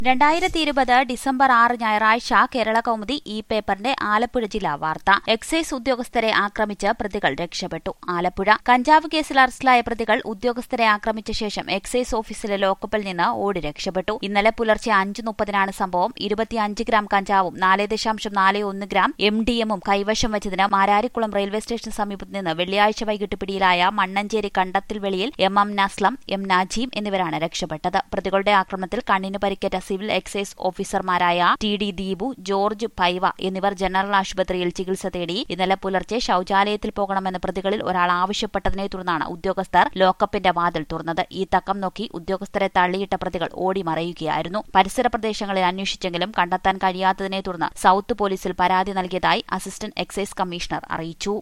2020 December 6 ഞായറാഴ്ച കേരള കൗമുദി ഈ പേപ്പറിന്റെ ആലപ്പുഴ ജില്ലാ വാർത്ത. എക്സൈസ് ഉദ്യോഗസ്ഥരെ ആക്രമിച്ച് പ്രതികൾ രക്ഷപ്പെട്ടു. ആലപ്പുഴ കഞ്ചാവ് കേസിൽ അറസ്റ്റിലായ പ്രതികൾ ഉദ്യോഗസ്ഥരെ ആക്രമിച്ച ശേഷം എക്സൈസ് ഓഫീസിലെ ലോക്കപ്പിൽ നിന്ന് ഓടി രക്ഷപ്പെട്ടു. ഇന്നലെ പുലർച്ചെ 5:30 സംഭവം. 25 ഗ്രാം കഞ്ചാവും 4.41 ഗ്രാം MDMഉം കൈവശം വച്ചതിന് മാരാരിക്കുളം റെയിൽവേ സ്റ്റേഷന് സമീപത്ത് നിന്ന് വെള്ളിയാഴ്ച വൈകിട്ട് പിടിയിലായ മണ്ണഞ്ചേരി കണ്ടത്തിൽ വെളിയിൽ MM നസ്ലം, M നാജീം എന്നിവരാണ് രക്ഷപ്പെട്ടത്. പ്രതികളുടെ ആക്രമണത്തിൽ കണ്ണിന് പരിക്കേറ്റ സിവിൽ എക്സൈസ് ഓഫീസർമാരായ TD ദീപു, ജോർജ് പൈവ എന്നിവർ ജനറൽ ആശുപത്രിയിൽ ചികിത്സ തേടി. ഇന്നലെ പുലർച്ചെ ശൌചാലയത്തിൽ പോകണമെന്ന് പ്രതികളിൽ ഒരാൾ ആവശ്യപ്പെട്ടതിനെ തുടർന്നാണ് ഉദ്യോഗസ്ഥർ ലോക്കപ്പിന്റെ വാതിൽ തുറന്നത്. ഈ തക്കം നോക്കി ഉദ്യോഗസ്ഥരെ തള്ളിയിട്ട പ്രതികൾ ഓടി മറയുകയായിരുന്നു. പരിസര പ്രദേശങ്ങളിൽ അന്വേഷിച്ചെങ്കിലും കണ്ടെത്താൻ കഴിയാത്തതിനെ തുടർന്ന് സൌത്ത് പോലീസിൽ പരാതി നൽകിയതായി അസിസ്റ്റന്റ് എക്സൈസ് കമ്മീഷണർ അറിയിച്ചു.